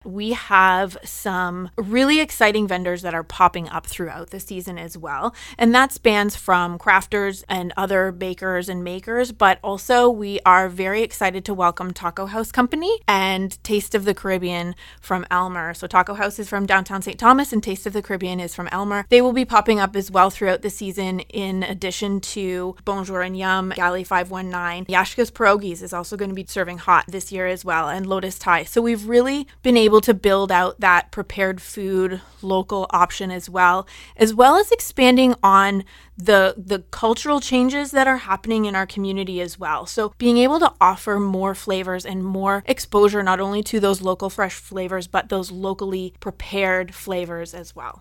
we have some really exciting vendors that are popping up throughout the season as well. And that spans from crafters and other bakers and makers, but also we are very excited to welcome Taco House Company and Taste of the Caribbean from Elmer. So Taco House is from downtown St. Thomas and Taste of the Caribbean is from Elmer. They will be popping up as well throughout the season in addition to Bonjour and Yum, Galley 519. Yashka's Pierogies is also going to be serving hot this year as well, and Lotus Thai. So we've really been able to build out that prepared food local option as well as expanding on the cultural changes that are happening in our community as well. So being able to offer more flavors and more exposure not only to those local fresh flavors, but those locally prepared flavors as well.